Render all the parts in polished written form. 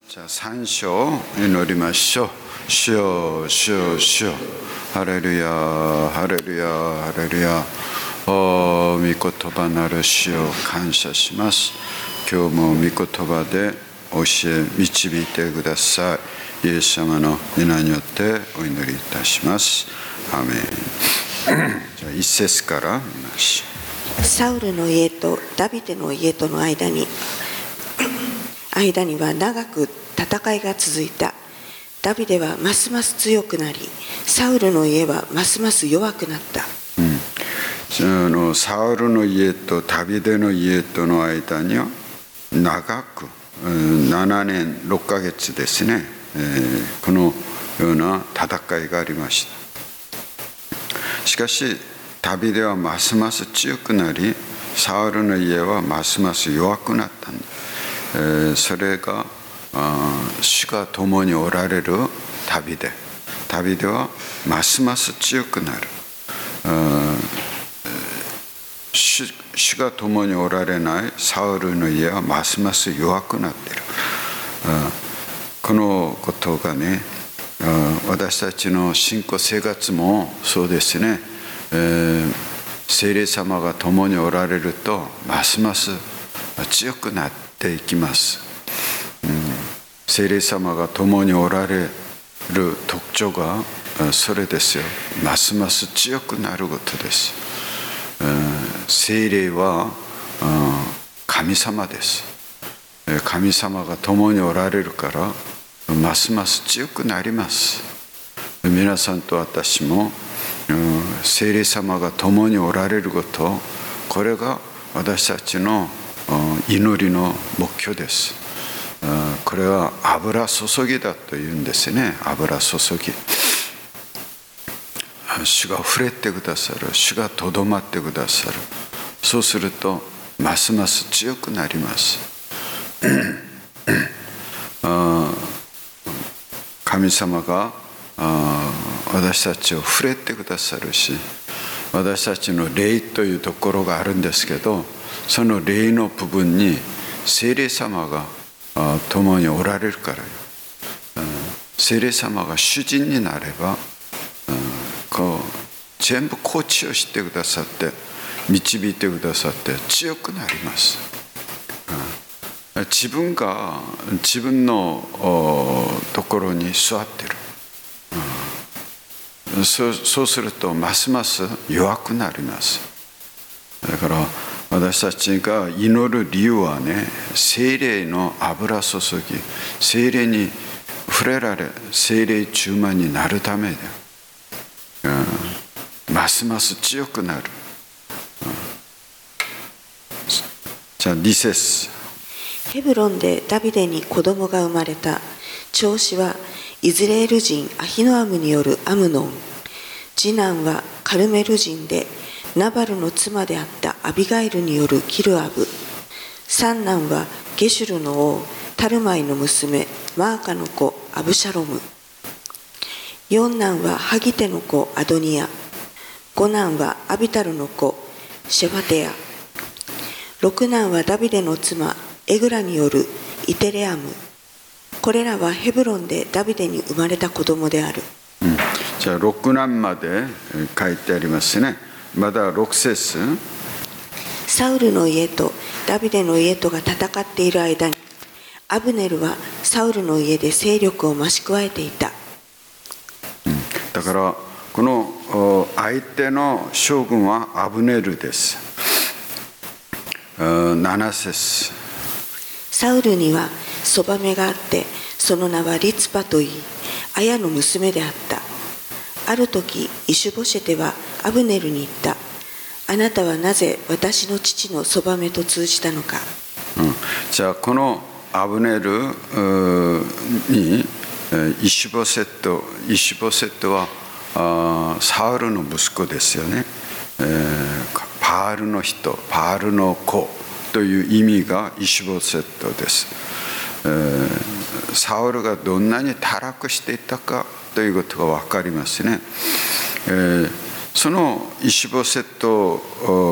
じゃあ3章祈りましょう。主よ、主よ、主よ。ハレルヤ、ハレルヤ、ハレルヤ。御言葉なる主よ、感謝します。今日も御言葉で教え導いてください。イエス様の皆によってお祈りいたします。アーメン。じゃあ1節から見ましょう。 サウルの家とダビデの家との間には長く戦いが続いた。ダビデはますます強くなり、サウルの家はますます弱くなった。 サウルの家とダビデの家との間には長く7年6ヶ月ですね、このような戦いがありました。しかしダビデはますます強くなり、サウルの家はますます弱くなったんだ。それが主が共におられるダビデはますます強くなる。主が共におられないサウルの家はますます弱くなっている。このことがね、私たちの信仰生活もそうですね。聖霊様が共におられるとますます強くなっていきます。聖霊様が共におられる特徴がそれですよ。ますます強くなることです。聖霊は神様です。神様が共におられるからますます強くなります。皆さんと私も聖霊様が共におられること、これが私たちの祈りの目標です。これは油注ぎだというんですね。油注ぎ。主が触れてくださる。主がとどまってくださる。そうするとますます強くなります。神様が私たちを触れてくださるし、私たちの霊というところがあるんですけど、その霊の部分に聖霊様が共におられるからよ。聖霊様が主人になれば、全部コーチをしてくださって導いてくださって強くなります。自分が自分のところに座ってる。そうするとますます弱くなります。だから私たちが祈る理由はね、聖霊の油注ぎ、聖霊に触れられ、聖霊充満になるためで、ますます強くなる。じゃあ2節。 ヘブロンでダビデに子供が生まれた。長子はイズレール人アヒノアムによるアムノン。次男はカルメル人でナバルの妻であったアビガイルによるキルアブ。三男はゲシュルの王タルマイの娘マーカの子アブシャロム。四男はハギテの子アドニア。五男はアビタルの子シェファテア。六男はダビデの妻エグラによるイテレアム。これらはヘブロンでダビデに生まれた子供である。 じゃあ6男まで書いてありますね。まだ6節。 サウルの家とダビデの家とが戦っている間に、アブネルはサウルの家で勢力を増し加えていた。 だからこの相手の将軍はアブネルです。7節。 サウルにはそばめがあって、その名はリツパといい、アヤの娘であった。ある時イシュボシェテはアブネルに言った。あなたはなぜ私の父のそばめと通じたのか。 じゃあこのアブネルにイシュボセットはサウルの息子ですよね。パールの人、パールの子という意味がイシュボセットです。サウルがどんなに堕落していたかということが分かりますね。そのイシュボセット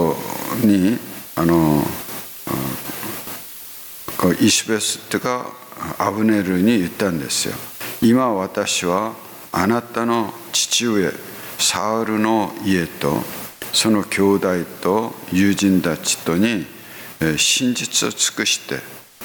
にイシュボセットがアブネルに言ったんですよ。今私はあなたの父上サウルの家とその兄弟と友人たちとに真実を尽くして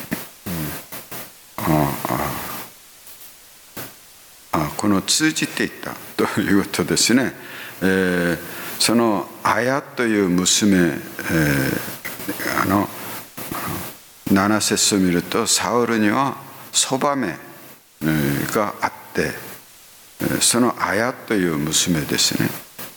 この通じていったということですね。そのアヤという娘、7節を見るとサウルにはそばめがあって、そのアヤという娘ですね。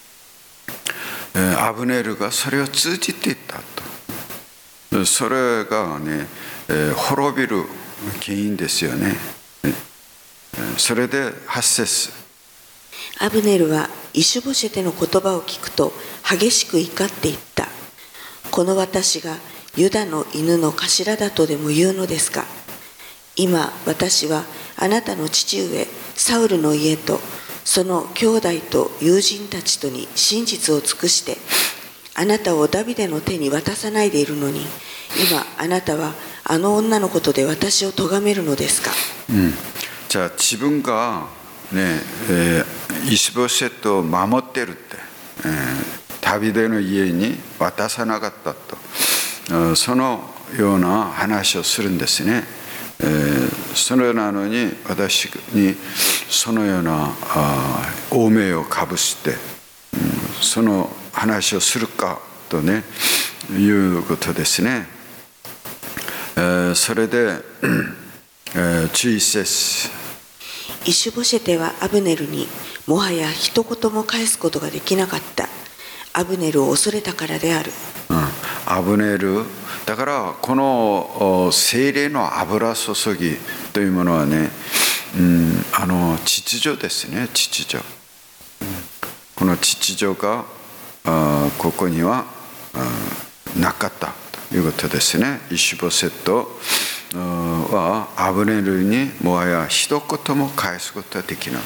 アブネルがそれを通じていったと。それがね、滅びる原因ですよね。それで8節。 アブネルはイシュボシェテの言葉を聞くと激しく怒っていった。この私がユダの犬の頭だとでも言うのですか。今私はあなたの父上サウルの家とその兄弟と友人たちとに真実を尽くしてあなたをダビデの手に渡さないでいるのに、今あなたはあの女のことで私を咎めるのですか。 じゃあ自分がね、イシュボシェトを守ってるって、ダビデの家に渡さなかったと、そのような話をするんですね。それなのに私にそのような汚名をかぶして、その話をするかとねいうことですね。それで11節。 イシュボシェテはアブネルにもはや一言も返すことができなかった。アブネルを恐れたからである。 アブネルだからこの聖霊の油注ぎというものはね、秩序ですね。秩序、この秩序がここにはなかったということですね。イシュボシェトはアブネルにもはや一言も返すことはできなかった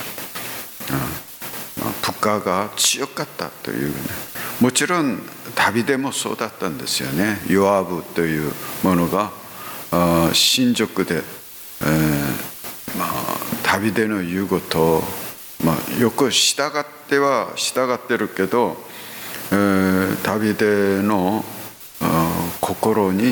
。部下が強かったというね。もちろんダビデもそうだったんですよね。ヨアブというものが神職で、ダビデの言うことを、よく従ってるけど、ダビデの心に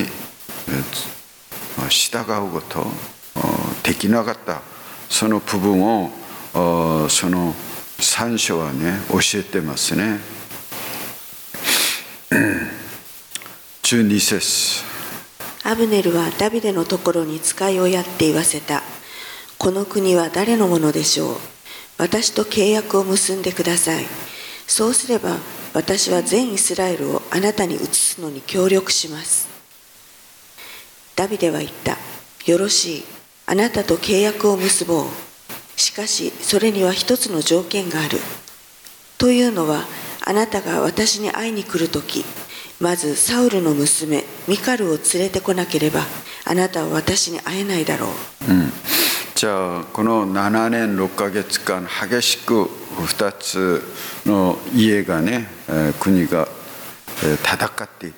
従うことできなかった。その部分をその3章はね教えてますね。12節。 アブネルはダビデのところに使いをやって言わせた。この国は誰のものでしょう。私と契約を結んでください。そうすれば私は全イスラエルをあなたに移すのに協力します。ダビデは言った。よろしい。あなたと契約を結ぼう。しかしそれには一つの条件がある。というのは、あなたが私に会いに来るとき、まずサウルの娘ミカルを連れてこなければあなたは私に会えないだろう。 じゃあこの7年6ヶ月間激しく2つの家がね、国が戦っていった。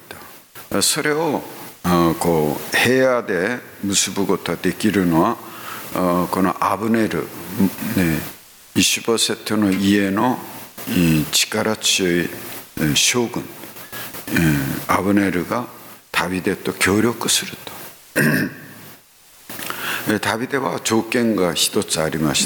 それをこう平和で結ぶことができるのはこのアブネル、イシュボセットの家の力強い将軍アブネルがダビデと協力すると。ダビデは条件が一つありました。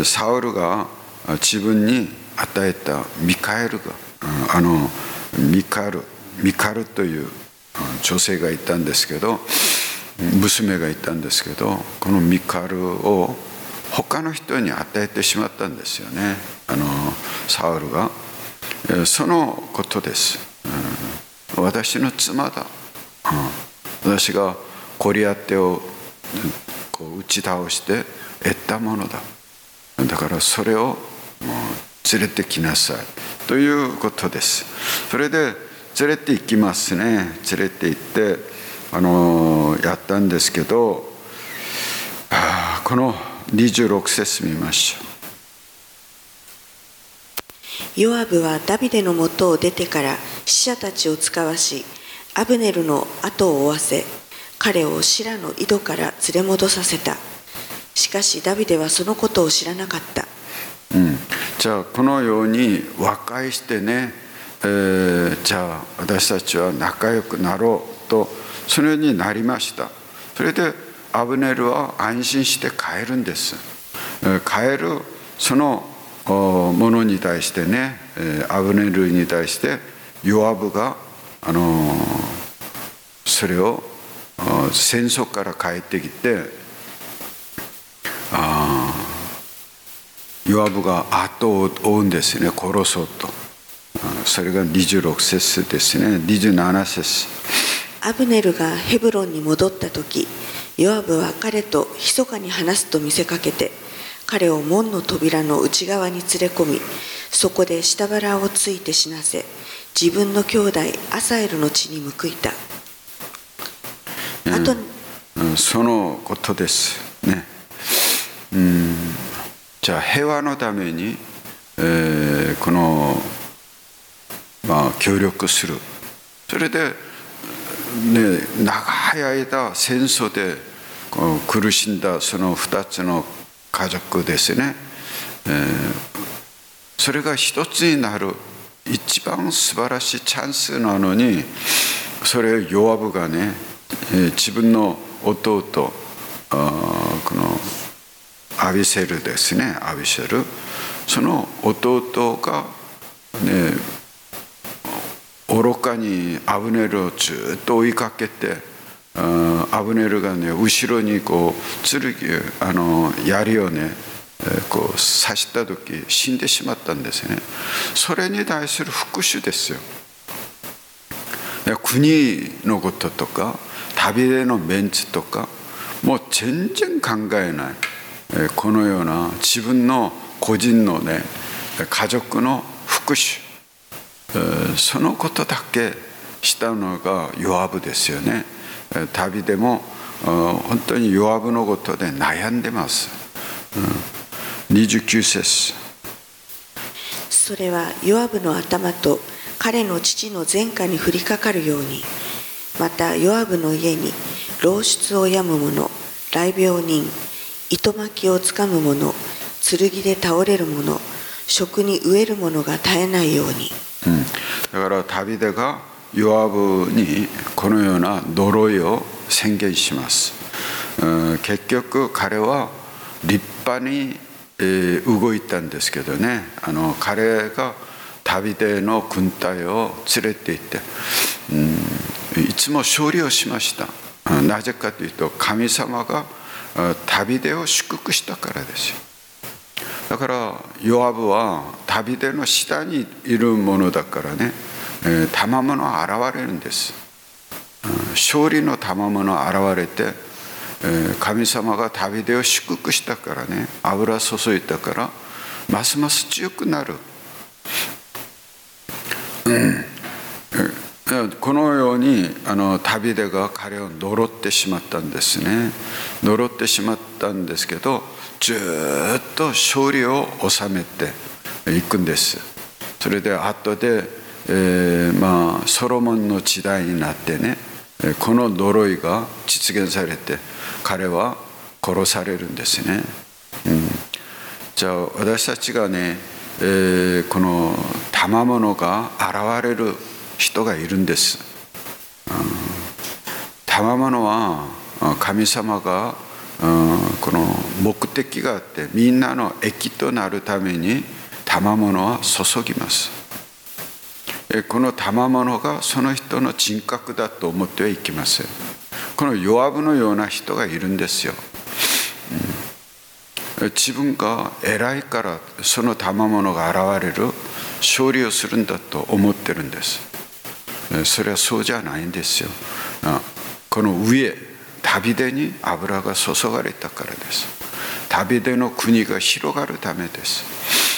サウルが自分に与えたミカエルがミカルという女性がいたんですけど、娘がいたんですけど、このミカルを他の人に与えてしまったんですよね、サウルが。そのことです。私の妻だ。私がゴリアテをこう打ち倒して得たものだ。だからそれを連れてきなさいということです。それで連れて行きますね。連れて行ってやったんですけど、この26節見ましょう。 ヨアブはダビデのもとを出てから使者たちを遣わし、アブネルの後を追わせ、 彼をシラの井戸から連れ戻させた。しかしダビデはそのことを知らなかった。 じゃあこのように和解してね、じゃあ私たちは仲良くなろうとそのようになりました。それでアブネルは安心して帰るんです。帰るそのものに対してね、アブネルに対してヨアブがそれを戦争から帰ってきて、ヨアブが後を追うんですね、殺そうと。それが26節ですね。27節。 アブネルがヘブロンに戻った時、ヨアブは彼と密かに話すと見せかけて、彼を門の扉の内側に連れ込み、そこで下腹をついて死なせ、自分の兄弟アサエルの地に報いた。 そのことですね。じゃあ平和のために、この、協力する。それで、長い間戦争で苦しんだその2つの家族ですね、それが一つになる一番素晴らしいチャンスなのに、それをヨアブがね、自分の弟、このアビセルですね、アビセル、その弟がね、愚かにアブネルをずっと追いかけて、アブネルがね、後ろにこう剣、槍をね、こう刺した時死んでしまったんですね。それに対する復讐ですよ。国のこととか旅でのメンツとかもう全然考えない、このような自分の個人のね、家族の復讐、そのことだけしたのがヨアブですよね。旅でも本当にヨアブのことで悩んでます。29節。 それはヨアブの頭と彼の父の前科に降りかかるように、またヨアブの家に漏出を病む者、癩病人、糸巻きをつかむ者、剣で倒れる者、職に飢える者が絶えないように。 だからダビデがヨアブにこのような呪いを宣言します。結局彼は立派に動いたんですけどね、彼がダビデの軍隊を連れて行って、いつも勝利をしました。なぜかというと神様がダビデを祝福したからですよ。だからヨアブはダビデの下にいるものだからね、賜物が現れるんです。勝利の賜物が現れて、神様がダビデを祝福したからね、油注いだからますます強くなる。このようにダビデが彼を呪ってしまったんですね。呪ってしまったんですけど、ずっと勝利を収めていくんです。それで後で、ソロモンの時代になってね、この呪いが実現されて彼は殺されるんですね。じゃあ私たちがね、この賜物が現れる人がいるんです。賜物は神様がこの目的があって、みんなの益となるために賜物は注ぎます。この賜物がその人の人格だと思ってはいけません。このヨアブのような人がいるんですよ。自分が偉いからその賜物が現れる、勝利をするんだと思ってるんです。それはそうじゃないんですよ。この上、ダビデに油が注がれたからです。ダビデの国が広がるためです。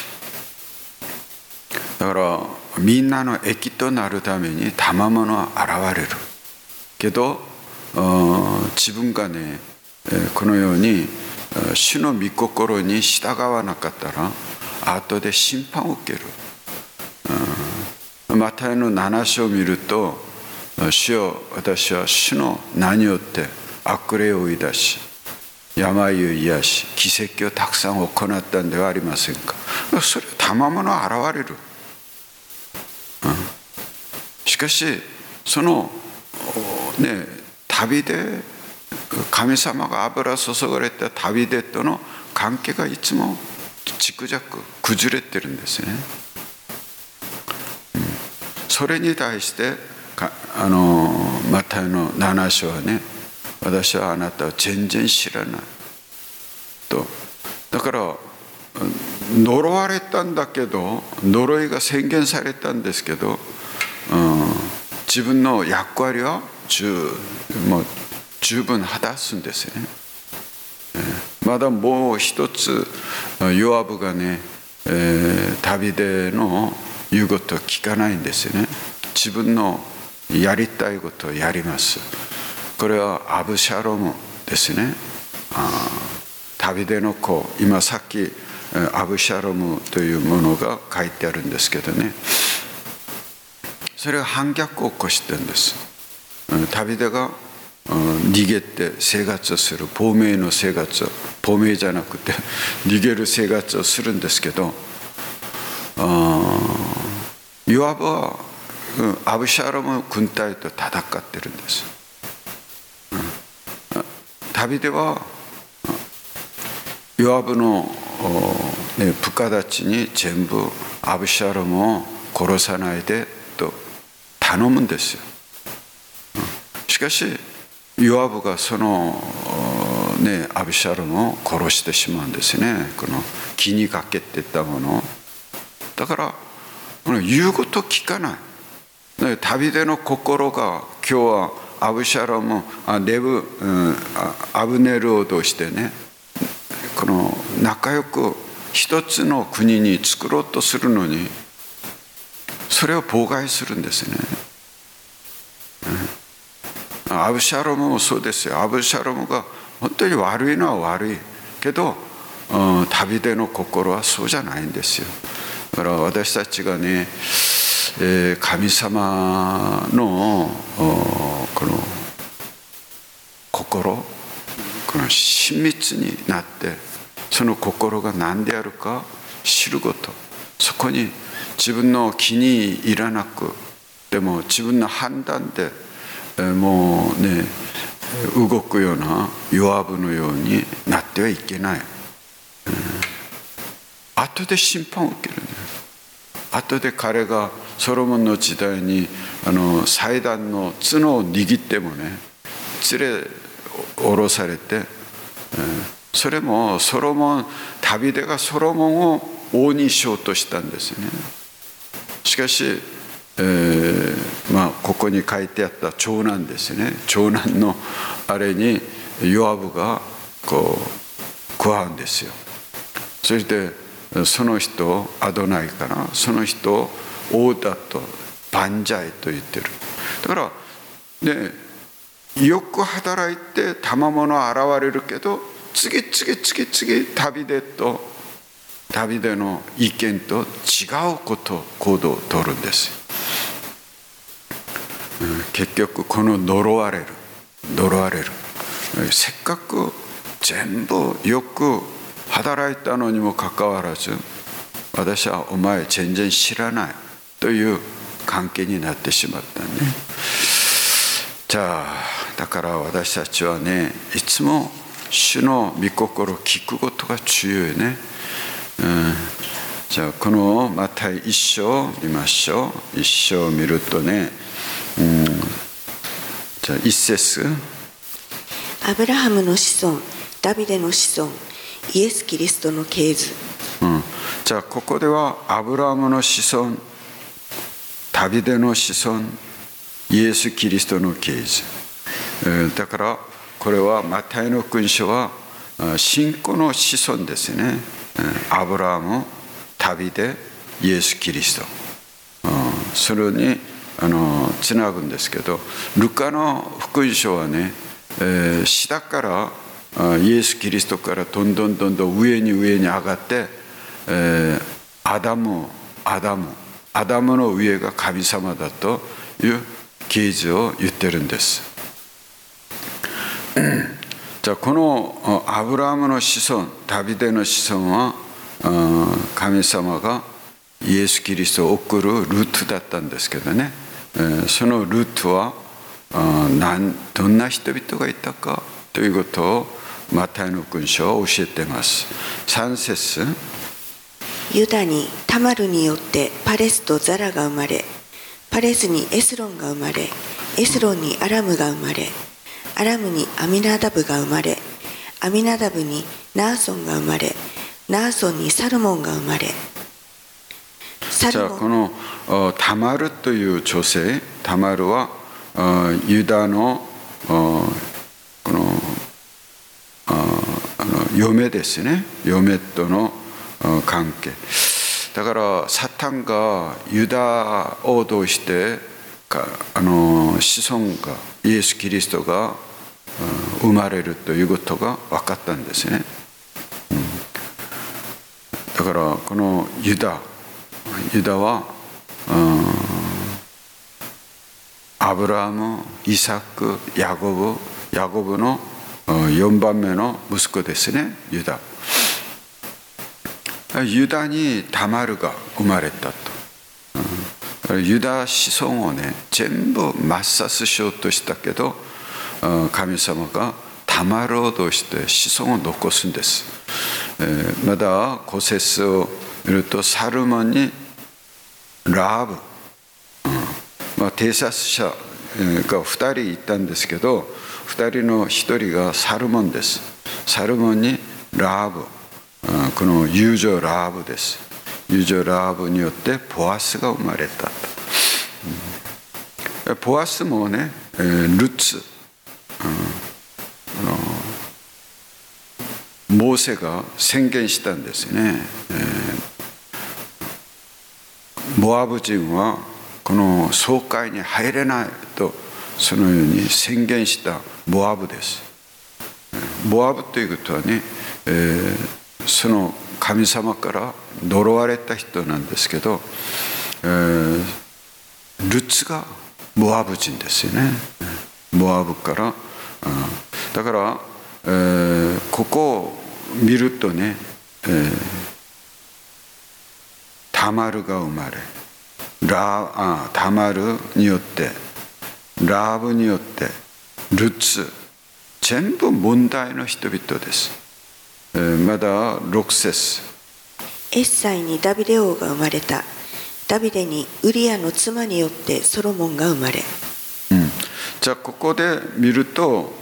だからみんなの益となるために賜物は現れるけど、自分がね、このように主の御心に従わなかったら後で審判を受ける。マタイの7章を見ると、 主よ、私は主の名によって悪霊を追い出し、病を癒し、奇跡をたくさん行ったんではありませんか。それは賜物現れる。しかしそのね、旅で神様が油注がれた旅でとの関係がいつも軸々崩れてるんですね。それに対してマタイの7章はね、私はあなたを全然知らないと。だから呪われたんだけど、呪いが宣言されたんですけど、自分の役割は十分果たすんですよね。まだもう一つヨアブがね、旅での言うことを聞かないんですよね。自分のやりたいことをやります。これはアブシャロムですね。旅での子、今さっきアブシャロムというものが書いてあるんですけどね、それが反逆を起こしてるんです。旅でが逃げて生活をする、亡命の生活を、亡命じゃなくて逃げる生活をするんですけど、ヨアブはアブシャロム軍隊と戦ってるんです。旅ではヨアブの部下たちに全部アブシャロムを殺さないでと頼むんですよ。しかしヨアブがそのアブシャロムを殺してしまうんですね。この気にかけてたものだから、言うこと聞かない。旅での心が今日はアブシャロム、アブネルを通してね、この仲良く一つの国に作ろうとするのに、それを妨害するんですね。アブシャロムもそうですよ。アブシャロムが本当に悪いのは悪いけど、旅での心はそうじゃないんですよ。だから私たちがね、神様のこの心、この親密になって、その心が何であるか知ること、そこに自分の気に入らなくでも自分の判断でもうね動くようなヨアブのようになってはいけない。後で審判を受けるんです。後で彼がソロモンの時代に祭壇の角を握ってもね連れ下ろされて、それも旅でがソロモンを王にしようとしたんですね。しかし、ここに書いてあった長男ですね、長男のあれにヨアブがこう加わるんですよ。そしてその人をアドナイから、その人を王だとバンジャイと言ってる。だからね、よく働いて賜物は現れるけど、次旅での意見と違うこと行動を取るんです。結局この呪われる、せっかく全部よく働いたのにもかかわらず、私はお前全然知らないという関係になってしまったね。じゃあだから私たちはね、いつも主の御心を聞くことが重要ね。じゃあこのマタイ1章見ましょう。1章を見るとね、じゃあ1節、 アブラハムの子孫、ダビデの子孫、イエス・キリストの系図。 じゃあここではアブラハムの子孫、ダビデの子孫、イエス・キリストの系図。だからこれはマタイの福音書は信仰の子孫ですね。アブラハム、ダビデ、イエス・キリスト、それにつなぐんですけど、ルカの福音書はね、下からイエス・キリストからどんどん上に上がって、アダムの上が神様だという啓示を言ってるんです。じゃあこのアブラハムの子孫、ダビデの子孫は神様がイエス・キリストを送るルートだったんですけどね、そのルートはどんな人々がいたかということをマタイの福音書は教えています。3節、 ユダにタマルによってパレスとザラが生まれ、パレスにエスロンが生まれ、エスロンにアラムが生まれ、アラムにアミナダブが生まれ、アミナダブにナーソンが生まれ、ナーソンにサルモンが生まれ。 じゃあこのタマルという女性、タマルはユダのこの嫁ですね。嫁との関係だから、サタンがユダを通して子孫がイエス・キリストが生まれるということが分かったんですね。だからこのユダはアブラハム、イサク、ヤコブの4番目の息子ですね、ユダ。ユダにタマルが生まれたと。ユダ子孫をね、全部抹殺しようとしたけど、神様がタマルを通して子孫を残すんです。まだ5節を見ると、サルモンにラーブ、偵察者が2人いたんですけど、2人の1人がサルモンです。サルモンにラーブ、この友情ラーブです。友情ラーブによってボアスが生まれたと。ボアスもね、ルツ、モーセが宣言したんですね。モアブ人はこの総会に入れないと、そのように宣言したモアブです。モアブということはね、その神様から呪われた人なんですけど、ルツがモアブ人ですよね。モアブからだから、ここを見るとね、タマルが生まれ、タマルによってラーブによってルツ、全部問題の人々です。まだ6節、 エッサイにダビデ王が生まれた。ダビデにウリアの妻によってソロモンが生まれ。 じゃあここで見ると、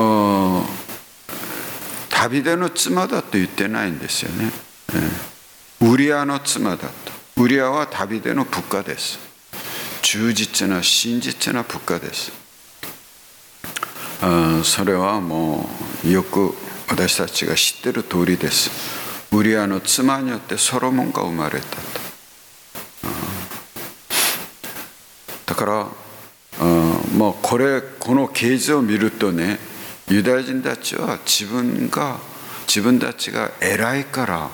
ダビデの妻だと言ってないんですよね。ウリアの妻だと。ウリアはダビデの部下です。忠実な真実な部下です。それはもうよく私たちが知っている通りです。ウリアの妻によってソロモンが生まれたと。だからもうこの啓示を見るとね、ユダヤ人たちは自分たちが偉いから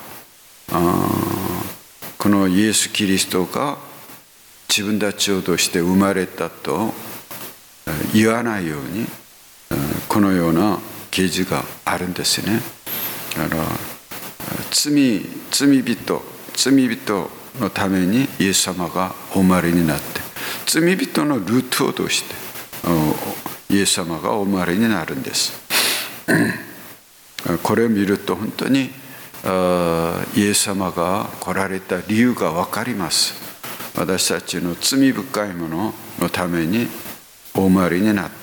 このイエス・キリストが自分たちを通して生まれたと言わないように、このような啓示があるんですね。だから罪人のためにイエス様がお生まれになって、罪人のルートを通してイエス様がお生まれになるんです。これを見ると本当にイエス様が来られた理由が分かります。私たちの罪深いもののためにお生まれになった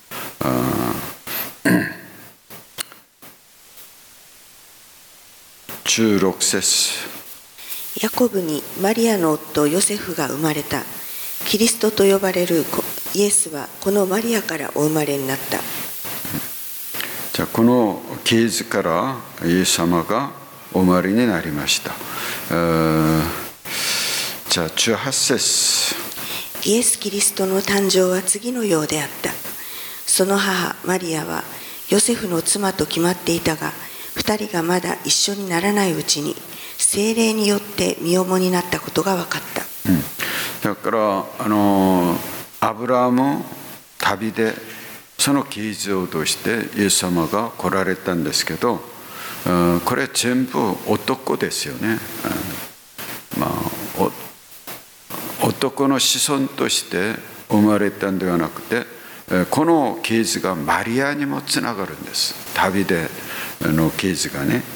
。16節、 ヤコブにマリアの夫ヨセフが生まれた。キリストと呼ばれるイエスはこのマリアからお生まれになった。 じゃあこの啓示からイエス様がお生まれになりました。じゃあ18節、 イエス・キリストの誕生は次のようであった。その母マリアはヨセフの妻と決まっていたが、2人がまだ一緒にならないうちに聖霊によって身重になったことが分かった。 だからアブラハム、ダビデ、その形状を通してイエス様が来られたんですけど、これ全部男ですよね。男の子孫として生まれたんではなくて、この系図がマリアにもつながるんです。ダビデの系図がね、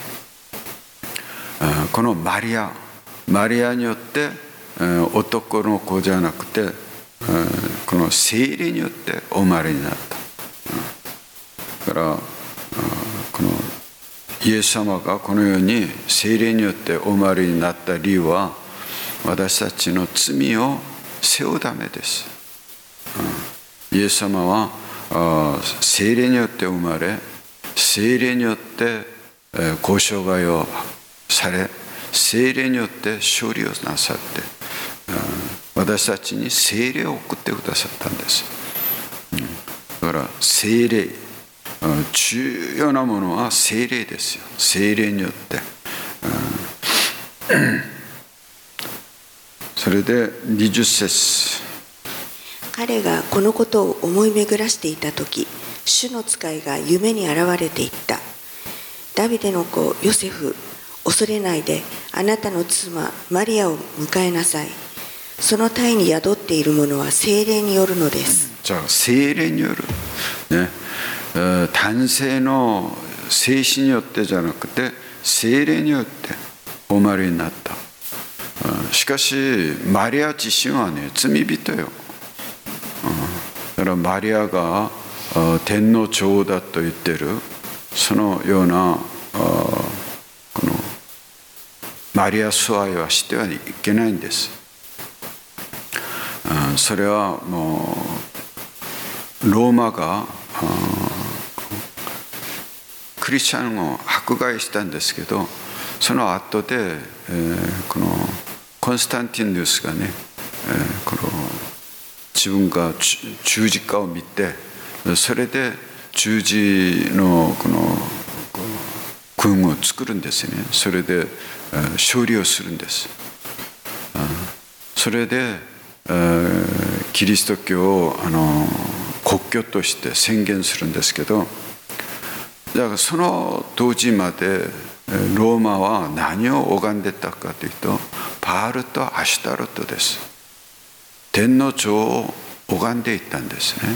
このマリアによって男の子じゃなくて、この聖霊によってお生まれになった。だからこのイエス様がこのように聖霊によってお生まれになった理由は、私たちの罪を背負うためです。イエス様は聖霊によって生まれ、聖霊によってご生涯をされ、聖霊によって勝利をなさって、私たちに聖霊を送ってくださったんです。だから聖霊、重要なものは聖霊ですよ。聖霊によって、それで20節、 彼がこのことを思い巡らしていたとき、主の使いが夢に現れていった。ダビデの子ヨセフ、恐れないであなたの妻マリアを迎えなさい。その胎に宿っているものは聖霊によるのです。 じゃあ聖霊による、ね、男性の精子によってじゃなくて聖霊によってお生まれになった。しかしマリア自身はね、罪人よ。だからマリアが天皇女王だと言ってるそのようなこのマリア崇拝はしてはいけないんです。それはもうローマがクリスチャンを迫害したんですけど、その後でこのコンスタンティヌスがね、この自分が十字架を見て、それで十字のこの軍を作るんですね。それで勝利をするんです。それでキリスト教を国教として宣言するんですけど、だからその当時までローマは何を拝んでたかというと、バールとアシュタロトです。天皇女王を拝んでいったんですね。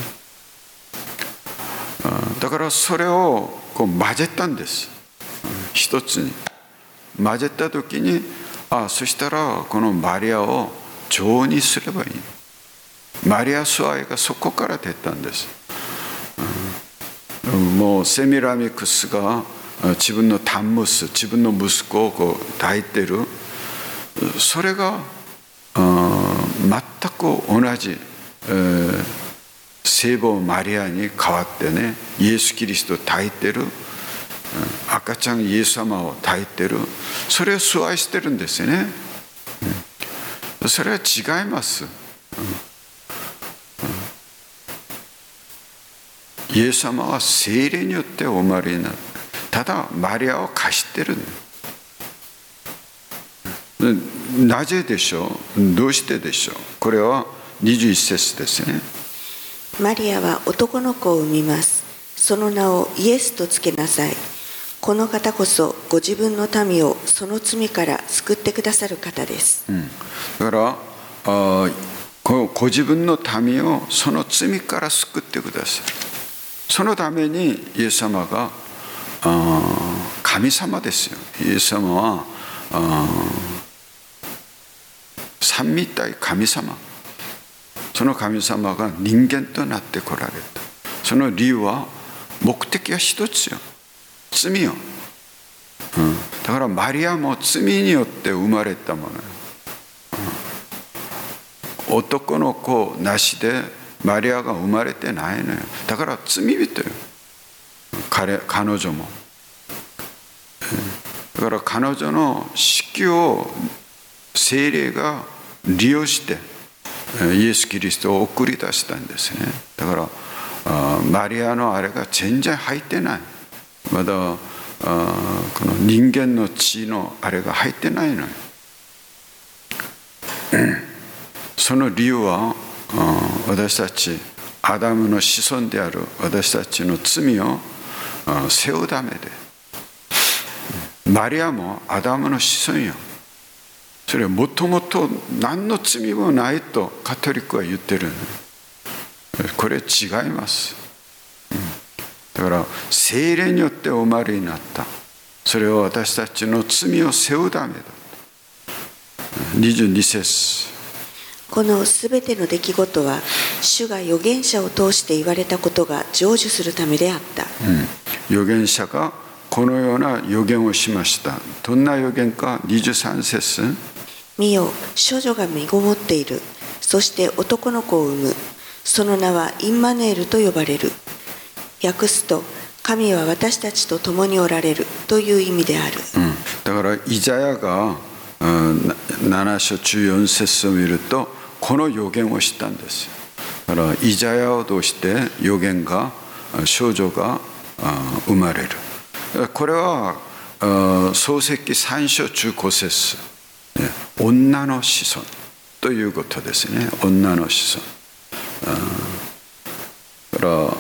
だからそれをこう混ぜたんです。一つに混ぜた時に、そしたらこのマリアを女王にすればいい。マリア崇拝がそこから出たんです。もうセミラミクスが自分のタンムス、自分の息子をこう抱いてる、それが全く同じ聖母マリアに代わってね、イエス・キリストを抱いてる、赤ちゃんイエス様を抱いてる、それを崇拝してるんですよね。それは違います。イエス様は聖霊によってお生まれになる。ただマリアを貸してる。なぜでしょう、どうしてでしょう。これは21節ですね。 マリアは男の子を産みます。その名をイエスとつけなさい。この方こそご自分の民をその罪から救ってくださる方です。 だからご自分の民をその罪から救ってください。そのためにイエス様が神様ですよ。イエス様は三位一体神様。その神様が人間となってこられた。その理由は、目的は一つよ。罪よ。だからマリアも罪によって生まれたものよ。男の子なしでマリアが生まれてないのよ。だから罪人よ。彼女も。だから彼女の子宮を聖霊が利用してイエス・キリストを送り出したんですね。だからマリアのあれが全然入ってない。まだこの人間の血のあれが入ってないのよ。その理由は私たちアダムの子孫である私たちの罪を背負うためで、マリアもアダムの子孫よ。それはもともと何の罪もないとカトリックは言ってる。これ違います。だから聖霊によってお生まれになった。それを私たちの罪を背負うためだ。22節。 このすべての出来事は主が預言者を通して言われたことが成就するためであった。 預言者がこのような預言をしました。どんな預言か。23節。 見よ、処女が身ごもっている。そして男の子を産む。その名はインマヌエルと呼ばれる。訳すと、神は私たちと共におられるという意味である。 だからイザヤが7章14節を見るとこの預言をしたんです。だからイザヤを通して預言が、少女が生まれる。これは創世記3章15節、女の子孫ということですね。女の子孫。だ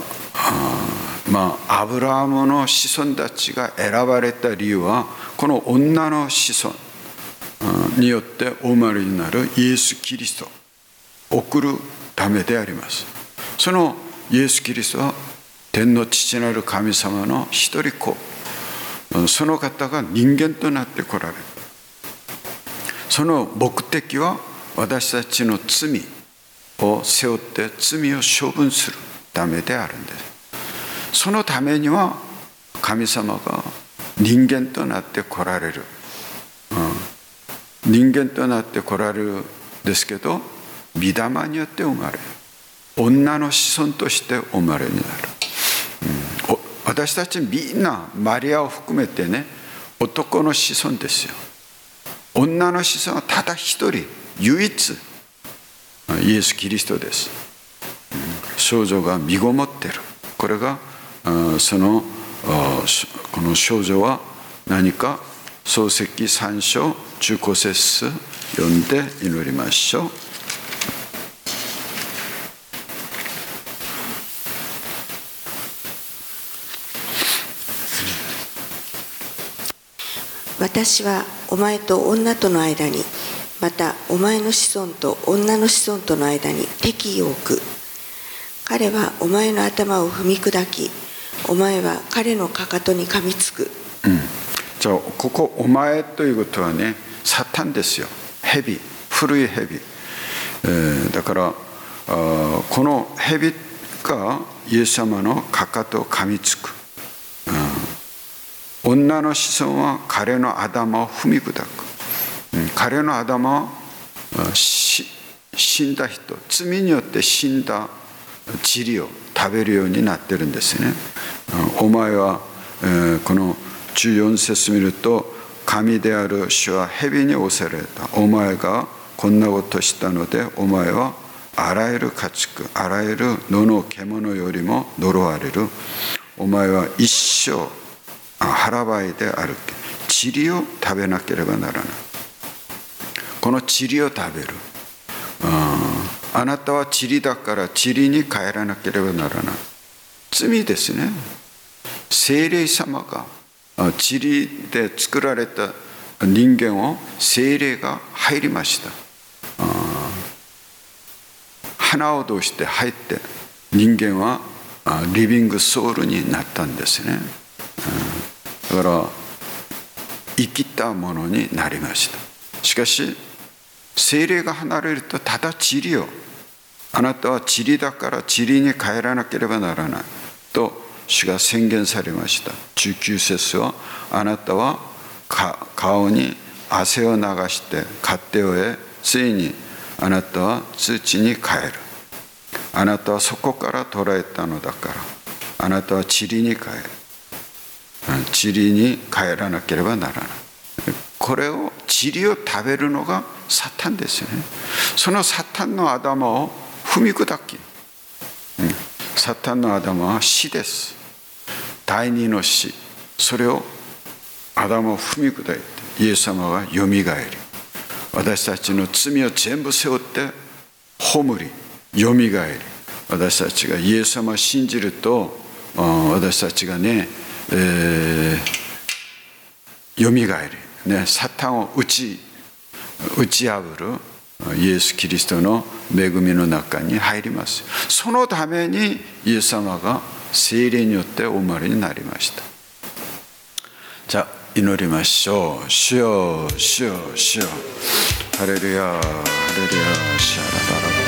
からアブラハムの子孫たちが選ばれた理由はこの女の子孫によってお生まれになるイエス・キリストを送るためであります。そのイエス・キリストは天の父なる神様の一人子、その方が人間となって来られる。その目的は私たちの罪を背負って罪を処分するためであるんです。そのためには神様が人間となって来られる、人間となって来られるんですけど、御霊によって生まれる。女の子孫としてお生まれになる。私たちみんなマリアを含めてね、男の子孫ですよ。女の子孫はただ一人唯一イエス・キリストです。少女が身ごもっている。これがこの少女は何か。創世記3章15節読んで祈りましょう。 私はお前と女との間に、またお前の子孫と女の子孫との間に敵意を置く。彼はお前の頭を踏み砕き、お前は彼のかかとに噛みつく。 じゃあここお前ということはね、サタンですよ。蛇、古い蛇。だからこの蛇がイエス様のかかとを噛みつく。女の子孫は彼の頭を踏み砕く。彼の頭は死んだ人、罪によって死んだ塵を食べるようになってるんですね。お前は、この14節見ると、神である主は蛇に襲われた。お前がこんなことしたので、お前はあらゆる家畜、あらゆる野の獣よりも呪われる。お前は一生腹ばいで歩き、塵を食べなければならない。この塵を食べる。あなたは塵だから塵に帰らなければならない。罪ですね。聖霊様が塵で作られた人間を聖霊が入りました。花を通して入って人間はリビングソウルになったんですね。だから生きたものになりました。しかし聖霊が離れるとただ塵を、あなたは塵だから塵に帰らなければならないと主が宣言されました。19節は、あなたは顔に汗を流して刈って終え、ついにあなたは土に帰る。あなたはそこから捕らえたのだから、あなたは塵に帰る。塵に帰らなければならない。これを塵を食べるのがサタンですよね。そのサタンの頭を踏み砕き、サタンの頭は死です。第二の死。それを頭を踏み砕いてイエス様がよみがえり、私たちの罪を全部背負って葬り、 よみがえり、私たちがイエス様を信じると、私たちがね、よみがえり、ね、サタンを打ち破るイエス・キリストの恵みの中に入ります。そのためにイエス様が聖霊によってお生まれになりました。じゃあ祈りましょう。主よ、主よ、主よ。ハレルヤ、ハレルヤ、シャラバラバ。